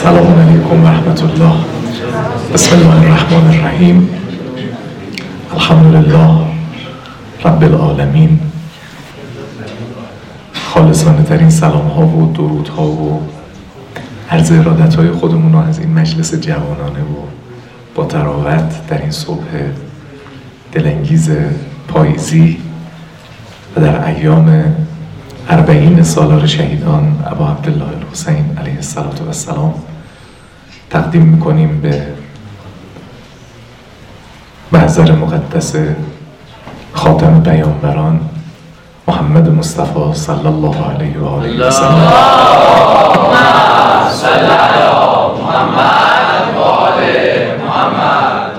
السلام علیکم و رحمت الله. بسم الله الرحمن الرحیم. الحمدلله رب العالمین. خالصانه ترین سلام ها و درود ها و عرض ارادت های خودمون رو از این مجلس جوانانه و با تراوت در این صبح دلانگیز پاییزی و در ایام 40 سالار شهیدان ابا عبدالله الحسین علیه السلام تقدیم میکنیم به محضر مقدس خاتم پیامبران محمد مصطفی صلی الله علیه و آله و سلم. اللهم صل علی محمد و آل محمد.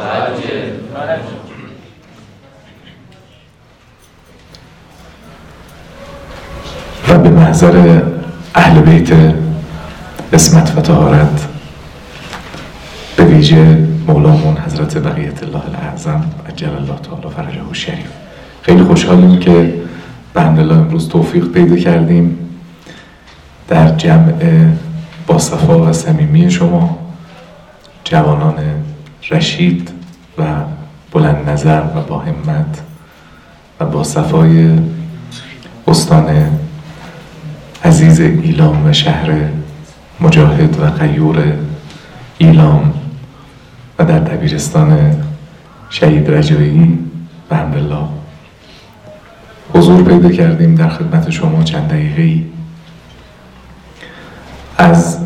و به محضر اهل بیت عصمت و طهارت، به ویژه مولامون حضرت بقیت الله الاعظم عجل الله تعالی فرجه الشریف، خیلی خوشحالیم که بحمدالله امروز توفیق پیدا کردیم در جمع با صفا و صمیمی شما جوانان رشید و بلند نظر و با همت و با صفای استان عزیز ایلام و شهر مجاهد و غیور ایلام و در دبیرستان شهید رجایی بحمدالله حضور پیدا کردیم در خدمت شما چند دقیقه‌ای از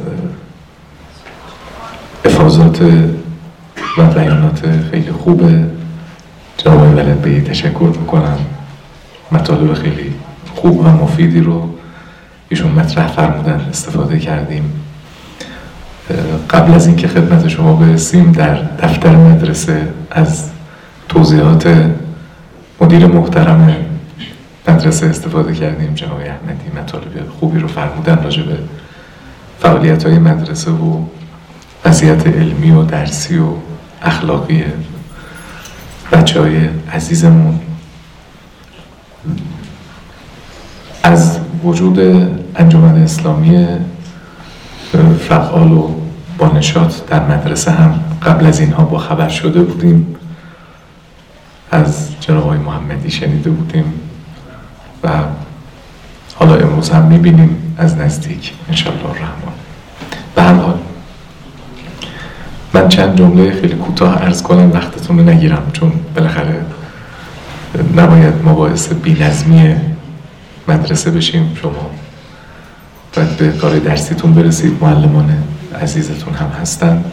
افاضات و بیانات خیلی خوب جناب ولد بی تشکر میکنم. مطالب خیلی خوب و مفیدی رو ایشون مطرح فرمودن، استفاده کردیم. قبل از اینکه خدمت شما برسیم در دفتر مدرسه از توضیحات مدیر محترم مدرسه استفاده کردیم. جناب احمدی مطالب خوبی رو فرمودن راجع به فعالیت‌های مدرسه و وضعیت علمی و درسی و اخلاقی بچه‌های عزیزمون. از وجود انجمن اسلامی فعال و بانشاط در مدرسه هم قبل از اینها با خبر شده بودیم، از جناب آقای محمدی شنیده بودیم و حالا امروز هم میبینیم از نزدیک انشاءالله الرحمن. به هر حال من چند جمله خیلی کوتاه عرض کنم، وقتتون رو نگیرم، چون بالاخره نباید ما باعث بی‌نظمی مدرسه بشیم. شما باید به کار درسیتون برسید، معلمان عزیزتون هم هستن.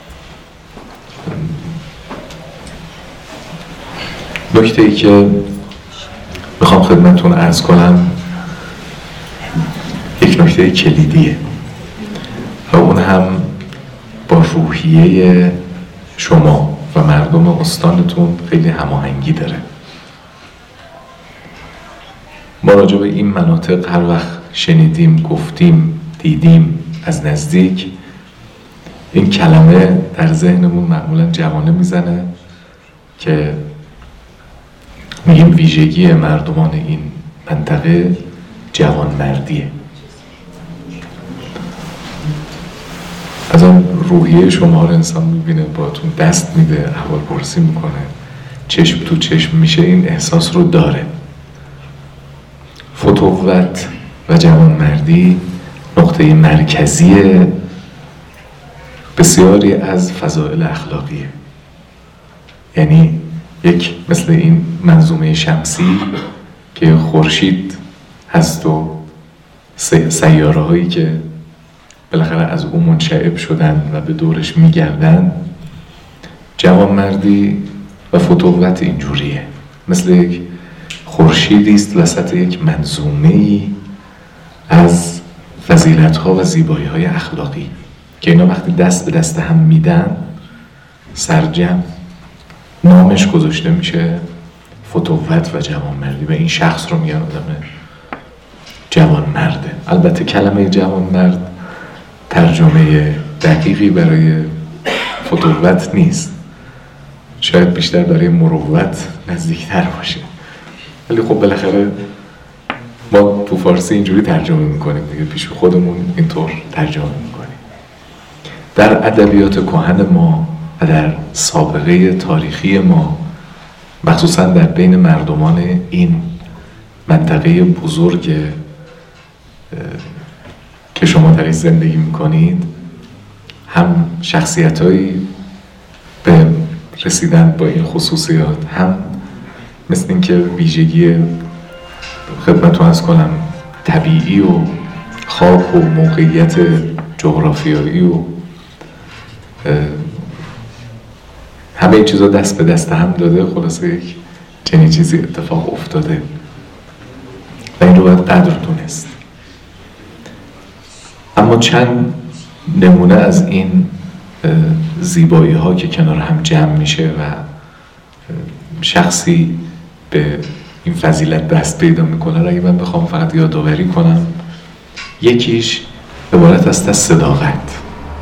نکته ای که میخوام خدمتتون عرض کنم یک نکته کلیدیه و اون هم با روحیه شما و مردم استانتون خیلی هماهنگی داره. ما راجع به این مناطق هر وقت شنیدیم، گفتیم، دیدیم از نزدیک، این کلمه در ذهنمون معمولا جوانه میزنه که میگیم ویژگی مردمان این منطقه جوانمردیه. از آن روحیه شما رو انسان میبینه، باهاتون دست میده، احوال پرسی میکنه، چشم تو چشم میشه، این احساس رو داره. فتوت و جوانمردی نقطه مرکزی بسیاری از فضائل اخلاقیه. یعنی یک مثل این منظومه شمسی که خورشید هست و سیاره هایی که بالاخره از اون منشعب شدن و به دورش میگردن، جوانمردی و فتوت اینجوریه، مثل یک خورشیدی است وسط یک منظومه‌ای از فضیلت‌ها و زیبایی‌های اخلاقی که اینا وقتی دست به دست هم میدن سرجم نامش گذاشته میشه فتوت و جوانمردی و این شخص رو میگن آدم جوانمرده. البته کلمه جوانمرد ترجمه دقیقی برای فتوت نیست، شاید بیشتر برای مروت نزدیکتر باشه، ولی خب بالاخره ما تو فارسی اینجوری ترجمه میکنیم دیگه، پیش خودمون اینطور ترجمه میکنیم. در ادبیات کهن ما و در سابقه تاریخی ما، مخصوصا در بین مردمان این منطقه بزرگ که شما درش زندگی میکنید، هم شخصیتایی به رسیدن با این خصوصیات، هم مثل این که ویژگی خدمتتون عرض کنم طبیعی و خاک و موقعیت جغرافیایی و همه این چیزا دست به دست هم داده، خلاصه یک چنین چیزی اتفاق افتاده و این رو باید قدر دونست. اما چند نمونه از این زیبایی ها که کنار هم جمع میشه و شخصی به این فضیلت دست پیدا میکنه، اگه من بخوام فقط یادآوری کنم، یکیش عبارت است از صداقت.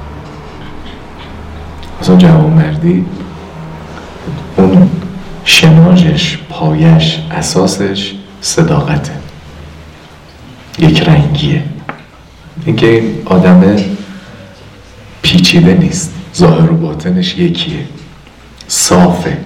مثلا جوانمردی اون شناژش، پایش، اساسش صداقته، یک رنگیه. اینکه این آدم پیچیده نیست، ظاهر و باطنش یکیه، صافه.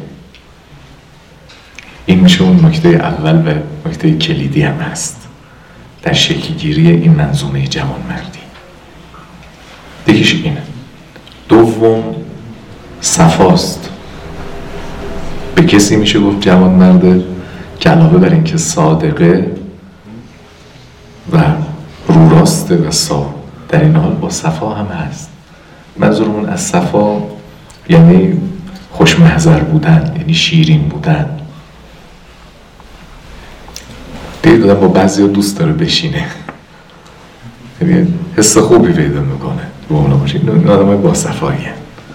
این میشه اون نکته اول و نکته کلیدی هم هست در شکل‌گیری این منظومه جوانمردی. یکیش اینه. دوم صفاست. به کسی میشه گفت جوانمرده که علاوه بر اینکه صادقه و رو راسته و در این حال با صفا هم هست. منظورمون از صفا یعنی خوشمحضر بودن، یعنی شیرین بودن. دید آدم با بعضی ها دوست داره بشینه، یعنی حس خوبی پیدا میکنه با اونا باشه. این آدم های با صفایی هست.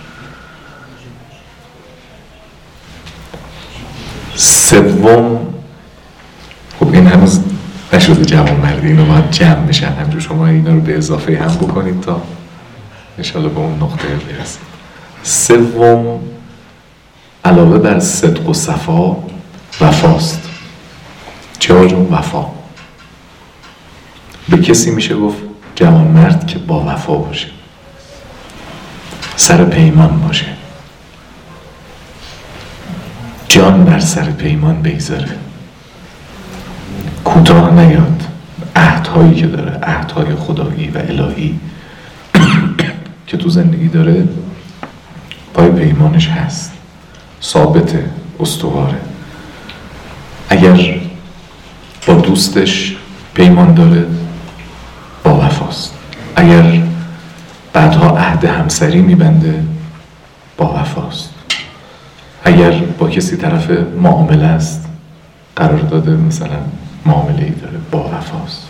سوم، خب این هنوز نشده جوانمردی، اینو باید جمع بشن، همجور شما اینا رو به اضافه هم بکنید تا انشاءالله به اون نقطه برسید. سوم، علاوه بر صدق و صفا، وفاست. چرا جون وفا؟ به کسی میشه گفت جوانمرد که با وفا باشه، سر پیمان باشه، جان بر سر پیمان بگذاره، کوتاه نیاد، عهدهایی که داره، عهدهای خدایی و الهی که تو زندگی داره پای پیمانش هست، ثابته، استواره. اگر با دوستش پیمان داره، با وفاست. اگر بعدها عهد همسری میبنده، با وفاست. اگر با کسی طرف معامله است، قرار داده مثلا معامله ای داره، با وفاست.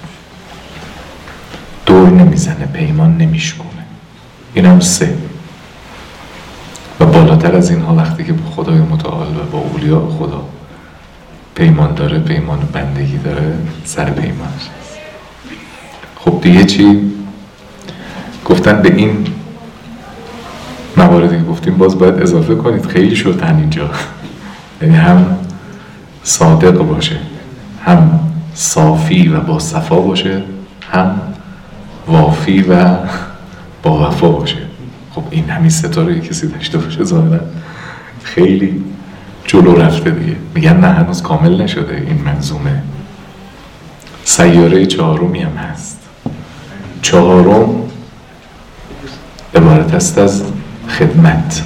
دور نمیزنه، پیمان نمیشکنه. این هم 3. و بالاتر از اینها وقتی که با خدای متعال و با اولیاء خدا پیمان داره، پیمان بندگی داره، سر پیمانش هست. خب دیگه چی؟ گفتن به این مواردی که گفتیم باز باید اضافه کنید، خیلی شد همینجا. یعنی هم صادق باشه، هم صافی و با صفا باشه، هم وافی و با وفا باشه. خب این همین ستاره کسی داشته باشه ظاهرا خیلی جلو رفته دیگه. میگن نه هنوز کامل نشده این منظومه. سیاره 4می هم هست. 4 عبارت است از خدمت.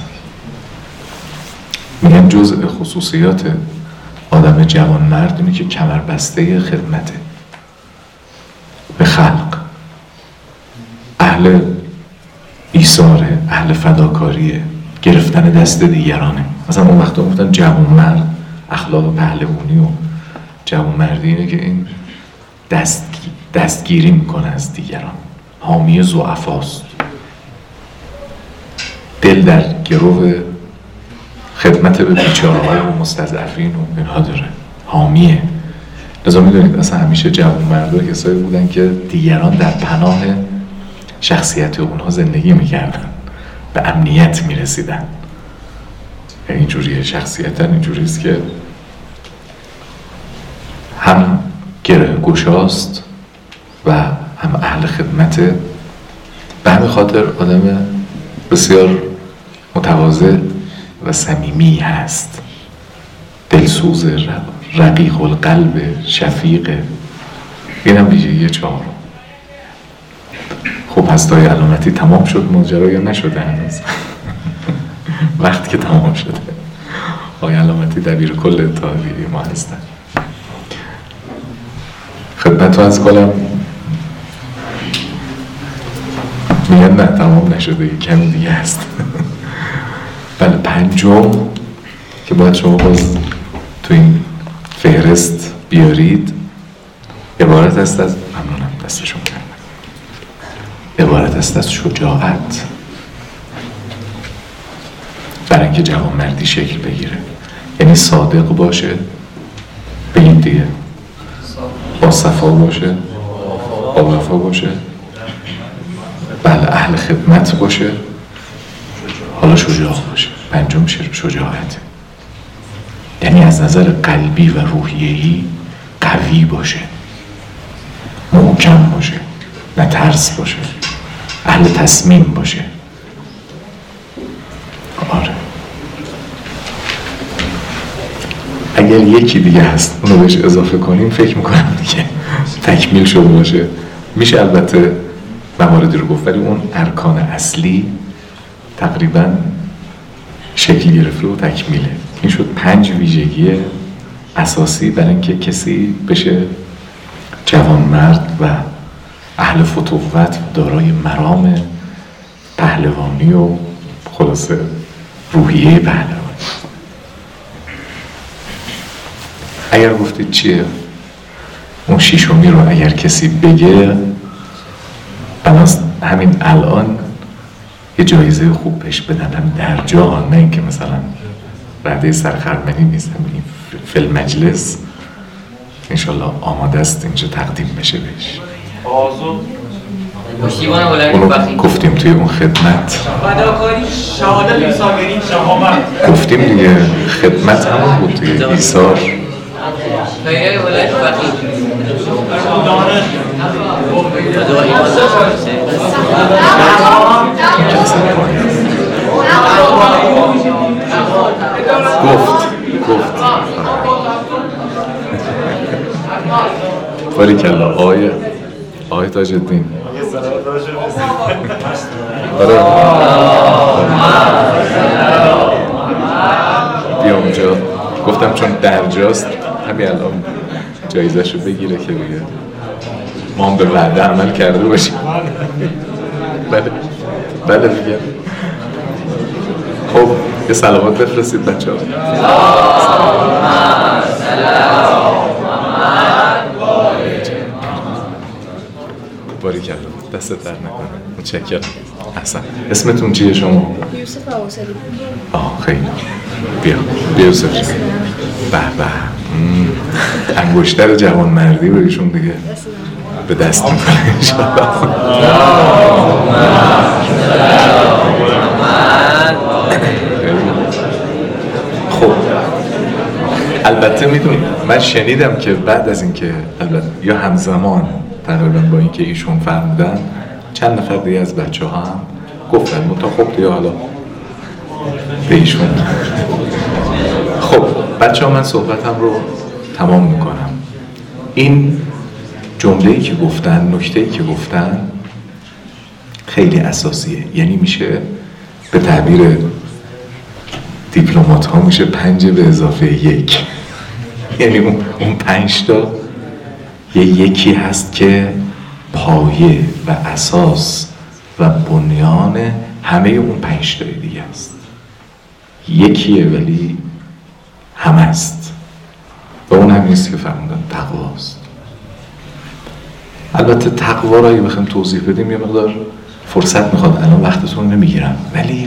میگن جزء خصوصیات آدم جوانمرد اینه که کمربسته خدمته به خلق، اهل ایثاره، اهل فداکاریه، گرفتن دست دیگرانه. مثلا اون وقتا گفتن جوانمرد، اخلاق پهلوانی و جوانمردی اینه که این دستگیری میکنه از دیگران، حامی ضعفاست، دل در گرو خدمت به بیچاره‌ها و مستضعفین و اینها داره، حامیه. لذا میدونید اصلا همیشه جوانمردا کسایی بودن که دیگران در پناه شخصیت اونها زندگی میکردن، به امنیت میرسیدن. اینجوریه شخصیتا، اینجوریست که هم گره گشاست و هم اهل خدمته. به همین خاطر آدم بسیار متواضع و صمیمی هست، دلسوز، رقیق القلب، شفیق. اینم ویژگی 4. خب هستای علامتی تمام شد ماجرا یا نشده هنوز؟ وقتی که تمام شده آقای علامتی دبیر کل اتحادیه ما هستن. خدمت رو از کنم، میگن نه تمام نشده، کمی دیگه هست. بله، 5 که باید شما باز تو این فهرست بیارید، عبارت است از، ممنونم دستشون کردم، عبارت است از شجاعت، برای اینکه جوانمردی شکل بگیره. یعنی صادق باشه، بگید دیگه، با صفا باشه، با وفا باشه، بله اهل خدمت باشه، حالا شجاع باشه. 5 شجاعت، یعنی از نظر قلبی و روحیه‌ای قوی باشه، محکم باشه، نه ترس باشه، اهل تصمیم باشه. آره، اگر یکی دیگه هست اونو بهش اضافه کنیم فکر میکنم دیگه تکمیل شده باشه. میشه البته مواردی رو گفت، ولی اون ارکان اصلی تقریبا شکل گرفته و تکمیله. این شد 5 ویژگی اساسی برای اینکه کسی بشه جوانمرد و اهل فتوت، دارای مرام پهلوانی و خلاصه روحیه پهلوانی. اگر گفتید چیه اون 6 رو اگر کسی بگه، بناست همین الان یه جایزه خوب پیش بدن، هم در جا، نه اینکه مثلا بعد سرخرمنی نیست، همین فیلم مجلس انشالله آماده است اینجا تقدیم بشه بهش. اونو گفتیم توی اون خدمت، گفتیم دیگه، خدمت همون بود دیگه، ایثار. گفت باریکلا آقای تاج الدین. بیا اونجا، گفتم چون درجاست همین الان جایزه‌شو بگیره که بگه ما هم به وعده عمل کرده باشیم. بله دیگه. خب یه سلامات بفرستید بچه ها. باریکلا، دستت در نکنه. متشکرم. احسن. اسمتون چیه شما؟ یوسف آوسری. خیلی. بیا یوسف جان. به به. انگشتر جوانمردی رو ایشون دیگه به دست میکنه انشاءالله. خب البته میدون من شنیدم که بعد از اینکه البته یا همزمان تقریبا با اینکه ایشون فرمودن چند نفر دیگه از بچه ها هم گفتن منتها خب دیگه حالا به ایشون. خب بچه ها من صحبتم رو تمام میکنم. این جمله‌ای که گفتن، نکته‌ای که گفتن خیلی اساسیه، یعنی میشه به تعبیر دیپلمات ها میشه 5 به اضافه 1. یعنی اون 5 تا یکی هست که پایه و اساس و بنیان همه اون 5 تای دیگه است. یکیه ولی هم است و اون هم نیست که فرمودن تقواست. البته تقوا را اگه بخوایم توضیح بدیم یه مقدار فرصت میخواد، الان وقتتون نمیگیرم، ولی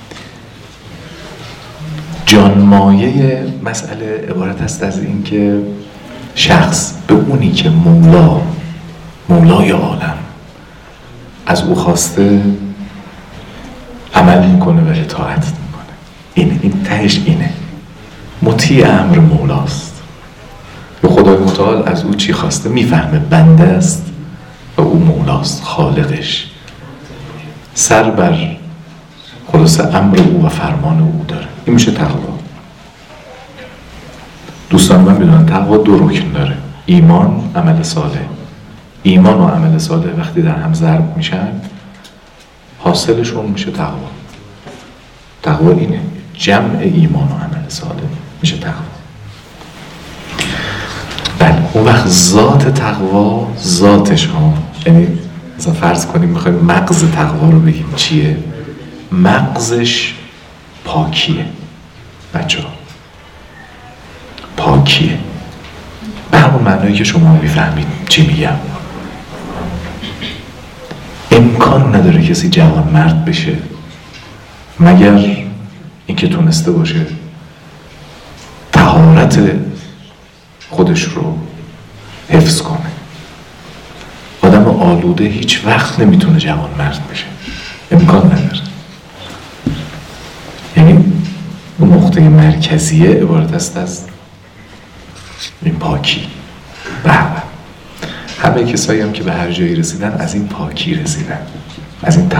جانمایه مسئله عبارت است از این که شخص به اونی که مولای عالم از او خواسته عمل میکنه و اطاعت میکنه. این تهش اینه، مطیع امر مولاست. به خدای متعال از او چی خواسته میفهمه، بنده است و او مولاست، خالقش. سر بر خلاصه امر او و فرمان او داره. این میشه تقوا. دوستان من بدونن تقوا 2 رکن داره: ایمان، عمل صالح. ایمان و عمل صالح وقتی در هم ضرب میشن حاصلشون میشه تقوا. تقوا اینه، جمع ایمان و عمل صالح میشه تقوا. بله، اون وقت ذات تقوا، ذاتش ها، یعنی مثلا فرض کنیم میخوایم مغز تقوا رو بگیم چیه؟ مغزش پاکیه. بچه ها پاکیه، به همون معنایی که شما میفهمید چی میگم. امکان نداره کسی جوان مرد بشه مگر اینکه تونسته باشه طهارت خودش رو حفظ کنه. آدم آلوده هیچ وقت نمیتونه جوان مرد بشه، امکان نداره. یعنی اون نقطه مرکزیه عبارت است از این پاکی. همه کسایی هم که به هر جایی رسیدن از این پاکی رسیدن، از این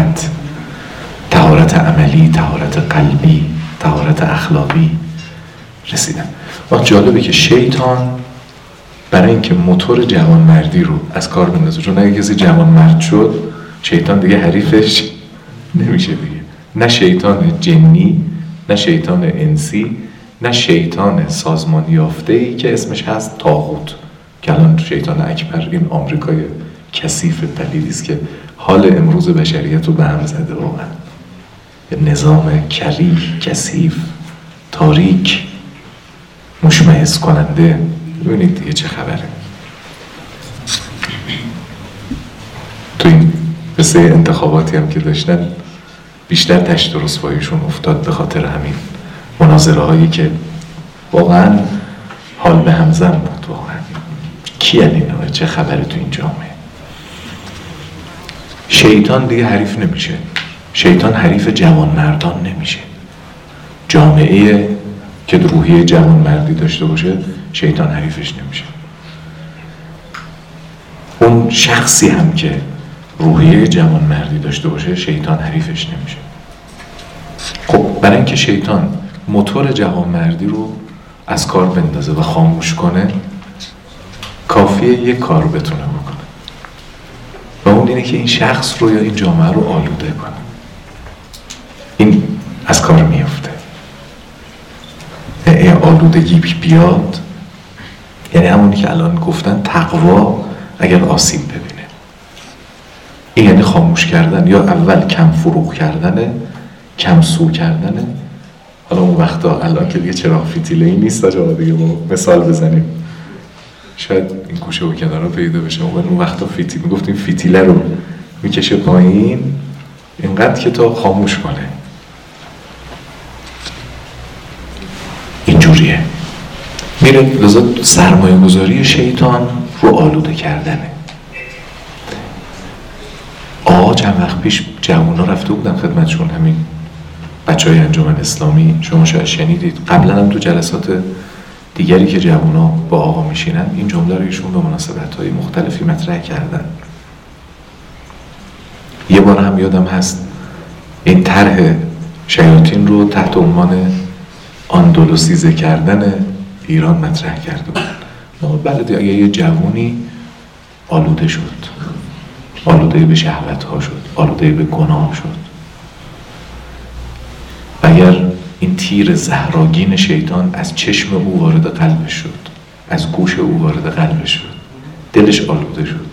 طهارت عملی، طهارت قلبی، طهارت اخلاقی رسیدن. و جالبه که شیطان برای اینکه موتور جوانمردی رو از کار بندازه، چون اگه کسی جوانمرد شد شیطان دیگه حریفش نمیشه دیگه. نه شیطان جنی، نه شیطان انسی، نه شیطان سازمان یافته‌ای که اسمش هست طاغوت، که الان شیطان اکبر این آمریکای کثیف پلیدی است که حال امروز بشریت رو به هم زده. واقعا نظام کریه، کثیف، تاریک، مشمئز کننده. ببینید دیگه چه خبره. تو این قصه انتخاباتی هم که داشتن بیشتر تشت و رسواییشون افتاد به خاطر همین مناظره هایی که واقعا حال به همزن بود. واقعا کی اینا؟ چه خبره تو این جامعه؟ شیطان دیگه حریف نمیشه. شیطان حریف جوانمردان نمیشه. جامعه که روحیه جوانمردی داشته باشه شیطان حریفش نمیشه. اون شخصی هم که روحیه جوانمردی داشته باشه شیطان حریفش نمیشه. خب برای اینکه شیطان موتور جوانمردی رو از کار بندازه و خاموش کنه کافیه یک کار بتونه بکنه و اون اینه که این شخص رو یا این جامعه رو آلوده کنه. این از کار میفته. آلودگی بیاد یعنی همونی که الان گفتن تقوا اگر آسیب ببینه، این یعنی خاموش کردن یا اول کم فروغ کردنه، کم سو کردنه. حالا اون وقتا الان که دیگه چراغ فتیله‌ای نیست تا دیگه ما مثال بزنیم شاید این گوشه و کنارا پیدا بشه. اون وقتا میگفتیم فتیله رو میکشه پایین اینقدر که تا خاموش کنه. اینجوریه میره. لذا سرمایه گذاری شیطان رو آلوده کردنه. چند وقت پیش جوونا رفته بودن خدمتشون، همین بچهای انجمن اسلامی، شما شاید شنیدید. قبلا هم تو جلسات دیگری که جوونا با آقا میشینن این جمله رو ایشون به مناسبت‌های مختلفی مطرح کردن. یه بار هم یادم هست این طرح شیاطین رو تحت عنوان اندلوسیزه کردن ایران مطرح کرده بود. بلدی اگه یه جوونی آلوده شد، آلوده به شهوت‌ها شد، آلوده به گناه شد، اگر این تیر زهراگین شیطان از چشم او وارد قلبش شد، از گوش او وارد قلبش شد، دلش آلوده شد،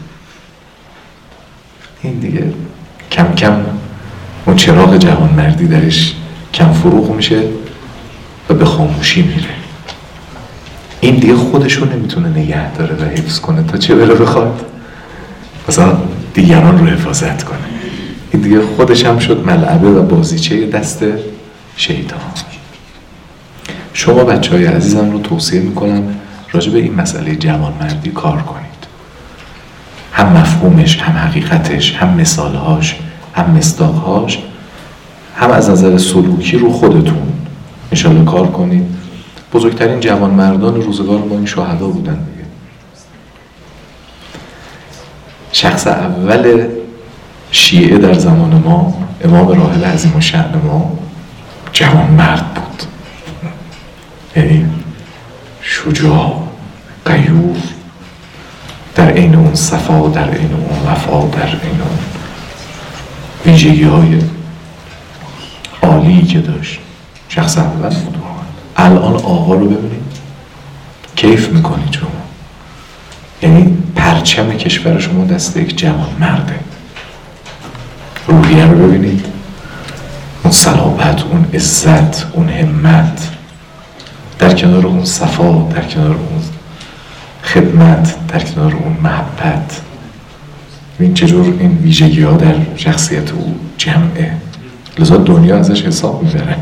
این دیگه کم کم اون چراغ جوانمردی درش کم فروغ میشه و به خاموشی میره. این دیگه خودشو نمیتونه نگه داره و حفظ کنه تا چه بره بخواد مثلا دیگران رو حفاظت کنه. این دیگه خودش هم شد ملعبه و بازیچه دست شیطان. شما بچهای عزیزم رو توصیه میکنم راجع به این مسئله جوانمردی کار کنید. هم مفهومش، هم حقیقتش، هم مثالهاش، هم مصداقهاش، هم از نظر سلوکی رو خودتون انشالله کار کنید. بزرگترین جوانمردان روزگار ما این شهدا بودن دیگه. شخص اول شیعه در زمان ما امام راحل عظیم الشأن ما جوان مرد بود، یعنی شجاع، غیور، در عین اون صفا، در عین اون وفا، در عین اون ویژگی های عالی که داشت. شخص اول بود. الان آقا رو ببینید کیف میکنید شما، یعنی پرچم کشور شما دست یک جوان مرده. روحیه رو ببینید، اون صلابت، اون عزت، اون همت، در کنار اون صفا، در کنار اون خدمت، در کنار اون محبت. ببین چجور این ویژگی ها در شخصیت او جمعه، لذا دنیا ازش حساب میبره.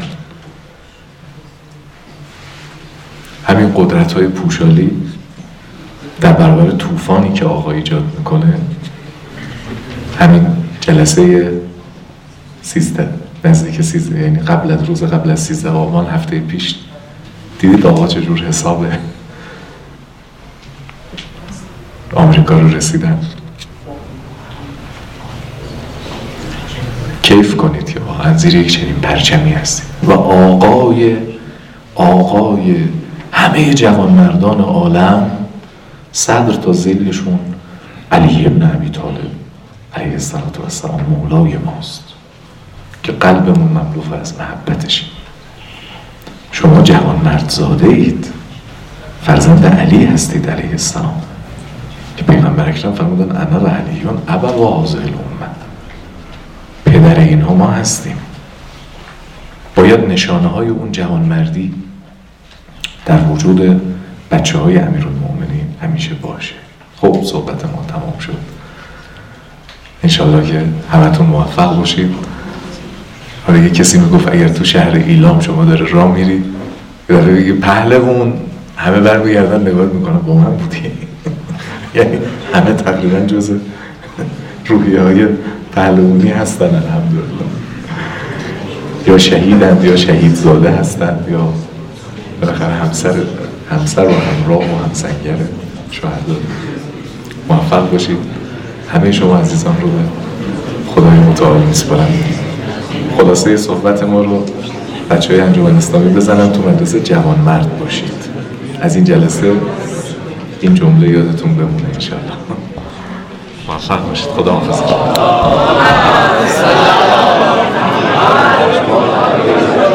همین قدرت های پوشالی در برابر طوفانی که آقا ایجاد میکنه. همین جلسه 13 نزدیک 13، یعنی قبل از 13 آبان هفته پیش دیدید آقا چجور حسابه آمریکا رو رسیدن. کیف کنید که واقعا زیر یک چنین پرچمی هستید و آقای همه جوانمردان عالم، صدر تا ذیلشون علی ابن ابی طالب علیه السلام مولای ماست که قلبمون مملو از محبتشیم. شما جوانمرد زاده اید، فرزند علی هستید علیه السلام که پیغمبر اکرم فرمودن انا و علیون ابا و هذه الامه، پدر اینها ما هستیم. باید نشانه های اون جوانمردی در وجود بچه های امیرالمؤمنین همیشه باشه. خب صحبت ما تمام شد، انشالله که همتون موفق باشید. حالا یه کسی میگفت اگر تو شهر ایلام شما داره راه میری یه دفعه بگی پهلوون، همه برمیگردن نگاه میکنن با من بودی یعنی همه تقریبا جز روحیه های پهلوونی هستن الحمدلله، یا شهیدند یا شهید زاده هستند یا بالاخره همسر و همراه و همسنگر شهدا. موفق باشید. همه شما عزیزان رو به خدای متعال میسپارم. خلاصه صحبت ما رو بچه‌های انجمن اسلامی بزنن تو مدرسه جوان مرد باشید. از این جلسه این جمله یادتون بمونه انشاءالله. موفق باشید. خدا حافظ.